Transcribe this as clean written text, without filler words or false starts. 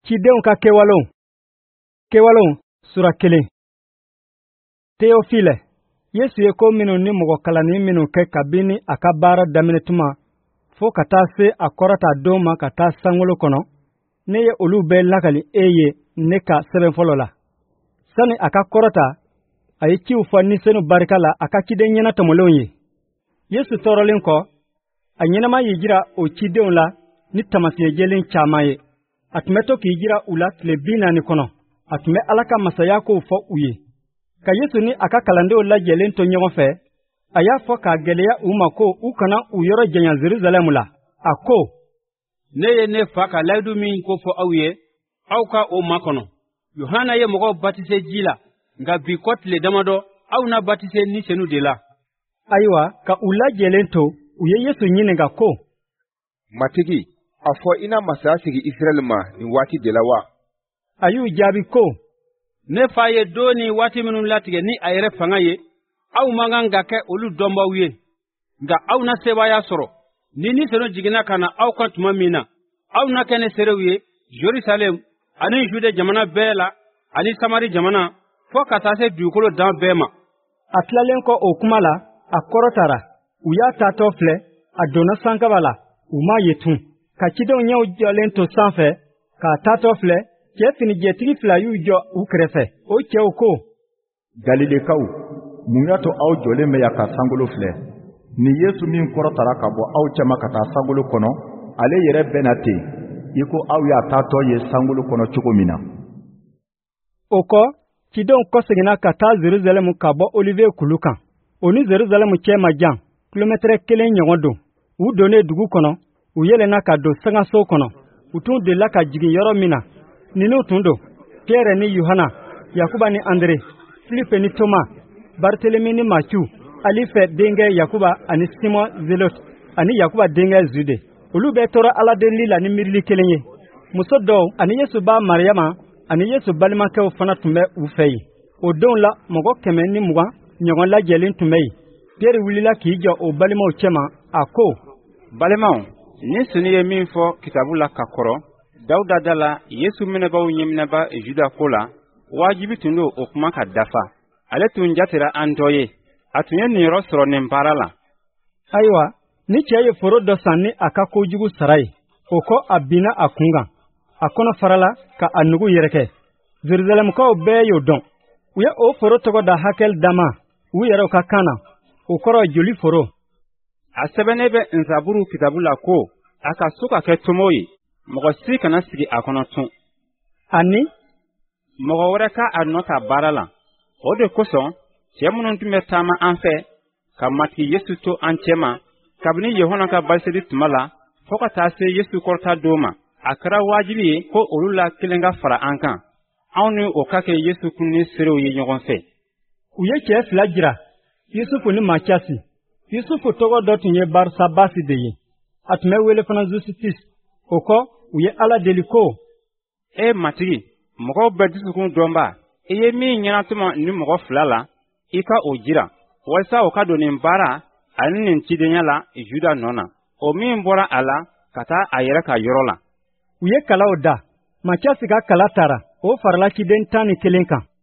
Cidenw ka kɛwalonw sura 1. Théophile, Yesu ye ko minnu ni mɔgɔ kalanni minnu kɛ kabini a ka baara daminɛ tuma fo ka taa se a kɔrɔta don ma ka taa sankolo kɔnɔ, ne ye olu bɛɛ lakali e ye ne ka sɛbɛn fɔlɔ la. Sani a ka kɔrɔta, a ye ciw fɔ nisɛnu barika la a ka ciden ɲɛna tɔmɔlenw ye. Yesu tɔɔrɔlen kɔ, a ɲɛnama y'i jira o cidenw la ni tamasiyɛ jɛlen caaman ye. A tun bɛ to k'i jira u la tile 40 kɔnɔ. A tun bɛ Ala ka masaya kow fɔ u ye. Ka Yesu ni a ka kalandenw lajɛlen to ɲɔgɔn fɛ, a y'a fɔ k'a gɛlɛya u ma ko u kana u yɔrɔ janya Jerusalem la. A ko, ne ye ne fa ka layidu min ko fɔ aw ye, aw ka o makɔnɔ. Yohana ye mɔgɔw batise ji la, nka bi kɔ tile damadɔ aw na batise ni senu de la. Ayiwa, ka u lajɛlen to, u ye Yesu ɲininka ko, Matigi, a fɔ i na masaya sigi Israɛl ma nin waati de la wa? A y'u jaabi ko, ne fa ye don ni waati minnu latigɛ ni a yɛrɛ fanga ye, aw man kan ka kɛ olu dɔnbaw ye. Nka aw na sebaaya sɔrɔ, ni senu jiginna ka na aw kan tuma min na, aw na kɛ ne serew ye Jerusalem ani Jude jamana bɛɛ la ani Samari jamana fɔ ka taa se dugukolo dan bɛɛ ma. A tilalen kɔ o kuma la, a kɔrɔtara. U y'a taatɔ filɛ, a donna sankaba la, u m'a ye tun. Ka cidenw ɲɛw jɔlen to sanfɛ, k'a taatɔ filɛ, cɛ finijɛtigi 2 y'u jɔ u kɛrɛfɛ. O cɛw ko, Galilekaw, mun y'a to aw jɔlen bɛ yan ka sankolo filɛ? Ni Yesu min kɔrɔtara ka bɔ aw cɛma ka taa sankolo kɔnɔ, ale yɛrɛ bɛna ten, i ko aw y'a taatɔ ye sankolo kɔnɔ cogo min na. O kɔ, cidenw kɔseginna ka taa Jerusalem ka bɔ Olivier kulu kan. O ni Jerusalem cɛ ma jan, kilomɛtɛrɛ 1 ɲɔgɔn don. U donnen dugu kɔnɔ, u yɛlɛnna ka don sangaso kɔnɔ. U tun delila ka jigin yɔrɔ min na. Ninnu tun don Pierre ni Yohana, Yakuba ni Andre, Philippe ni Thomas, Barthélemy ni Matthieu, Alifɛ denkɛ Yakuba ani Simon Zelote ani Yakuba denkɛ Jude. Olu bɛɛ tora Ala deli la ni miirili kelen ye. Muso dɔw ani Yesu ba Mariyama ani Yesu balimakɛw fana tun bɛ u fɛ yen. O don la mɔgɔ 120 ɲɔgɔn lajɛlen tun bɛ yen. Pierre wulila k'i jɔ o balimaw cɛma, a ko, Balimaw, ni sunu ye min fɔ kitabu la ka kɔrɔ, Dawuda da la Yesu minɛbaw ɲɛminɛba Juda ko la, wajibi tun do o kuma ka dafa. Ale tun jatera an dɔ ye. A tun ye ninyɔrɔ sɔrɔ nin baara la. Ayiwa, ni cɛ ye foro dɔ san ni a ka kojugu sara ye, o kɔ a binna a kun kan. A kɔnɔ farala ka a nugu yɛrɛkɛ. Jerusalemkaw bɛɛ y'o dɔn. U ye o foro tɔgɔ da Hakɛl Dama, u yɛrɛw ka kan na. O kɔrɔ joli foro. A sɛbɛnnen bɛ Nzaburu kitabu la ko, a ka so ka kɛ tomo ye, mɔgɔ si kana sigi a kɔnɔ tun. Ani mɔgɔ wɛrɛ ka a nɔ ta baara la. O de kosɔn, cɛ minnu tun bɛ taama an fɛ, ka matigi Yesu to an cɛma, kabini Yohana ka baliseli tuma la, fɔ ka taa se Yesu kɔrɔta don ma, a kɛra wajibi ye ko olu la kelen ka fara an kan. Anw ni o ka kɛ Yesu kun ni serew ye ɲɔgɔn fɛ. U ye cɛ 2 jira, Yusufu ni Matiasi. Yusufu tɔgɔ dɔ tun ye Barsabasi de ye. A tun bɛ wele fana Justus. O kɔ, u ye Ala deli ko, Matigi, mɔgɔw bɛ dusukun dɔnba, i ye min ɲɛnatuma ni mɔgɔ 2 la, i ka o jira, walasa o ka don nin baara ani nin cidenya la Juda nɔ na. O min bɔra a la ka taa a yɛrɛ ka yɔrɔ la. U ye kalaw da. Matiasi ka kala taara, o farala ciden 11 kan.